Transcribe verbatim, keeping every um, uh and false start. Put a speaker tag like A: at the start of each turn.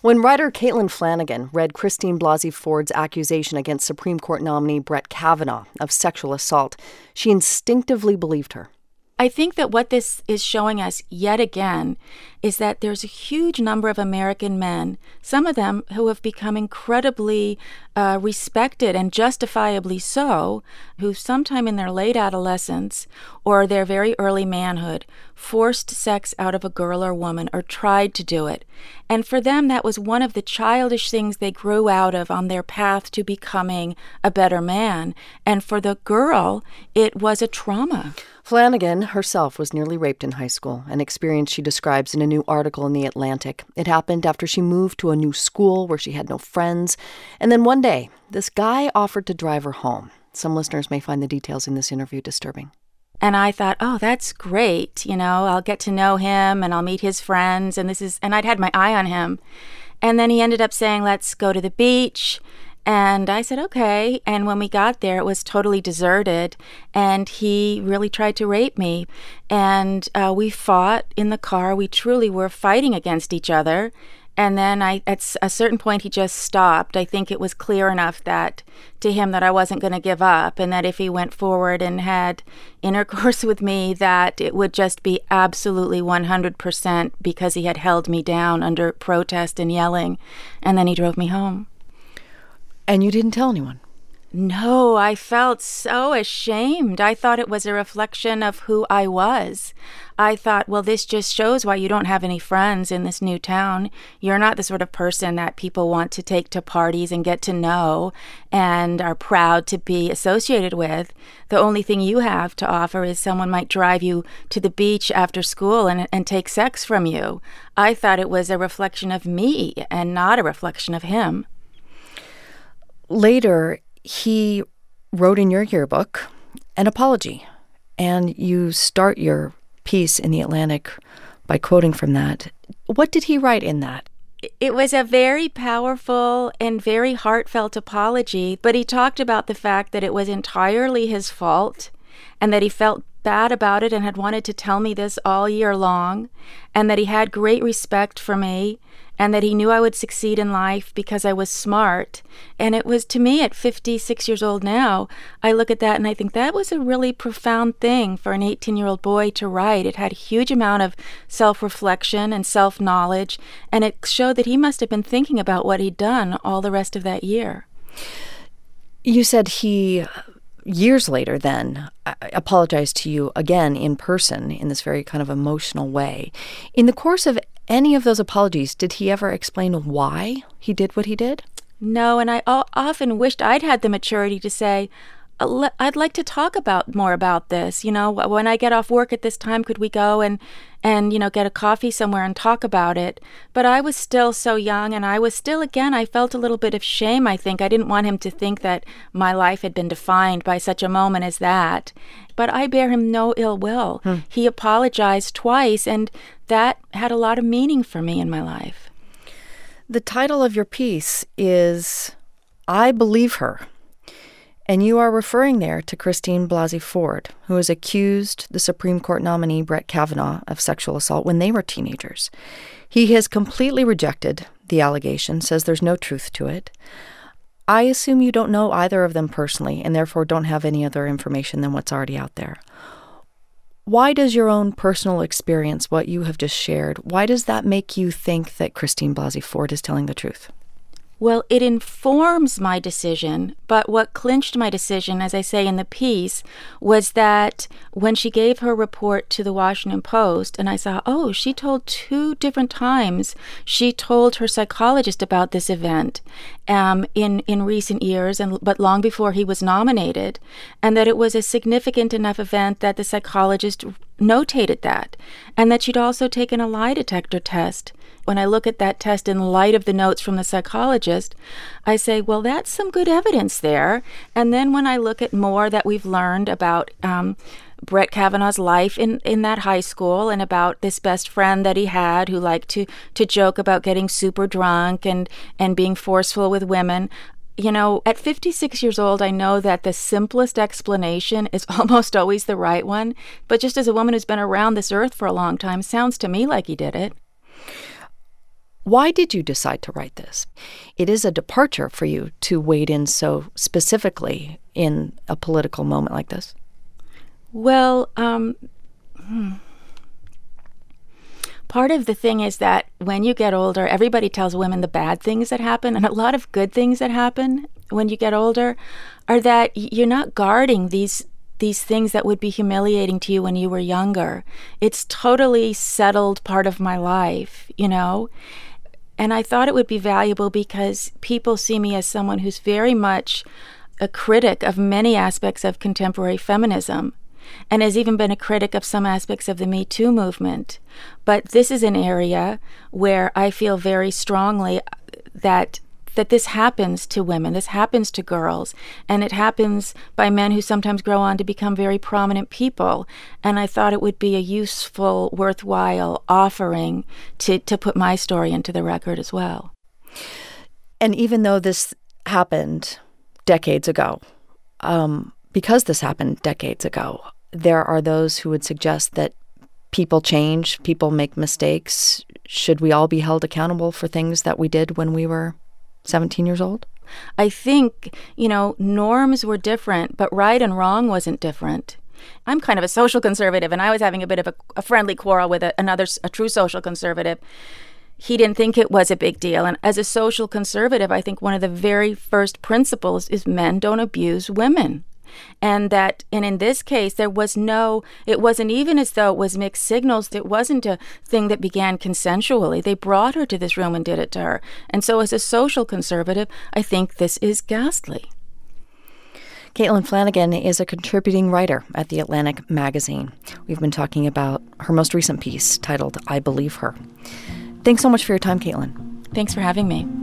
A: When writer Caitlin Flanagan read Christine Blasey Ford's accusation against Supreme Court nominee Brett Kavanaugh of sexual assault, she instinctively believed her.
B: I think that what this is showing us yet again is that there's a huge number of American men, some of them who have become incredibly uh, respected and justifiably so, who sometime in their late adolescence or their very early manhood forced sex out of a girl or woman or tried to do it. And for them, that was one of the childish things they grew out of on their path to becoming a better man. And for the girl, it was a trauma.
A: Flanagan herself was nearly raped in high school, an experience she describes in a new article in The Atlantic. It happened after she moved to a new school where she had no friends. And then one day, this guy offered to drive her home. Some listeners may find the details in this interview disturbing.
B: And I thought, oh, that's great. You know, I'll get to know him and I'll meet his friends. And this is, and I'd had my eye on him. And then he ended up saying, let's go to the beach. And I said, okay. And when we got there, it was totally deserted. And he really tried to rape me. And uh, we fought in the car. We truly were fighting against each other. And then I, at a certain point, he just stopped. I think it was clear enough that to him that I wasn't going to give up, and that if he went forward and had intercourse with me, that it would just be absolutely one hundred percent because he had held me down under protest and yelling. And then he drove me home.
A: And you didn't tell anyone?
B: No, I felt so ashamed. I thought it was a reflection of who I was. I thought, well, this just shows why you don't have any friends in this new town. You're not the sort of person that people want to take to parties and get to know and are proud to be associated with. The only thing you have to offer is someone might drive you to the beach after school and, and take sex from you. I thought it was a reflection of me and not a reflection of him.
A: Later, he wrote in your yearbook an apology, and you start your piece in The Atlantic by quoting from that. What did he write in that?
B: It was a very powerful and very heartfelt apology, but he talked about the fact that it was entirely his fault and that he felt bad about it and had wanted to tell me this all year long, and that he had great respect for me, and that he knew I would succeed in life because I was smart. And it was, to me, at fifty-six years old now, I look at that and I think that was a really profound thing for an eighteen-year-old boy to write. It had a huge amount of self-reflection and self-knowledge, and it showed that he must have been thinking about what he'd done all the rest of that year.
A: You said he, years later then, apologized to you again in person in this very kind of emotional way. In the course of any of those apologies, did he ever explain why he did what he did?
B: No, and I often wished I'd had the maturity to say, I'd like to talk about more about this. You know, when I get off work at this time, could we go and, and you know, get a coffee somewhere and talk about it? But I was still so young, and I was still, again, I felt a little bit of shame, I think. I didn't want him to think that my life had been defined by such a moment as that. But I bear him no ill will. Hmm. He apologized twice, and that had a lot of meaning for me in my life.
A: The title of your piece is I Believe Her. And you are referring there to Christine Blasey Ford, who has accused the Supreme Court nominee Brett Kavanaugh of sexual assault when they were teenagers. He has completely rejected the allegation, says there's no truth to it. I assume you don't know either of them personally and therefore don't have any other information than what's already out there. Why does your own personal experience, what you have just shared, why does that make you think that Christine Blasey Ford is telling the truth?
B: Well, it informs my decision, but what clinched my decision, as I say in the piece, was that when she gave her report to the Washington Post, and I saw, oh, she told two different times, she told her psychologist about this event um, in, in recent years, and but long before he was nominated, and that it was a significant enough event that the psychologist notated that, and that she'd also taken a lie detector test. When I look at that test in light of the notes from the psychologist, I say, well, that's some good evidence there. And then when I look at more that we've learned about um, Brett Kavanaugh's life in, in that high school and about this best friend that he had who liked to, to joke about getting super drunk and, and being forceful with women, you know, at fifty-six years old, I know that the simplest explanation is almost always the right one. But just as a woman who's been around this earth for a long time, sounds to me like he did it.
A: Why did you decide to write this? It is a departure for you to wade in so specifically in a political moment like this.
B: Well, um, hmm. part of the thing is that when you get older, everybody tells women the bad things that happen, and a lot of good things that happen when you get older are that you're not guarding these these things that would be humiliating to you when you were younger. It's totally settled part of my life, you know? And I thought it would be valuable because people see me as someone who's very much a critic of many aspects of contemporary feminism, and has even been a critic of some aspects of the Me Too movement. But this is an area where I feel very strongly that that this happens to women, this happens to girls, and it happens by men who sometimes grow on to become very prominent people. And I thought it would be a useful, worthwhile offering to, to put my story into the record as well.
A: And even though this happened decades ago, um, because this happened decades ago, there are those who would suggest that people change, people make mistakes. Should we all be held accountable for things that we did when we were seventeen years old?
B: I think, you know, norms were different, but right and wrong wasn't different. I'm kind of a social conservative, and I was having a bit of a, a friendly quarrel with a, another, a true social conservative. He didn't think it was a big deal. And as a social conservative, I think one of the very first principles is men don't abuse women. And that, and in this case, there was no, it wasn't even as though it was mixed signals. It wasn't a thing that began consensually. They brought her to this room and did it to her. And so as a social conservative, I think this is ghastly.
A: Caitlin Flanagan is a contributing writer at The Atlantic magazine. We've been talking about her most recent piece titled I Believe Her. Thanks so much for your time, Caitlin.
B: Thanks for having me.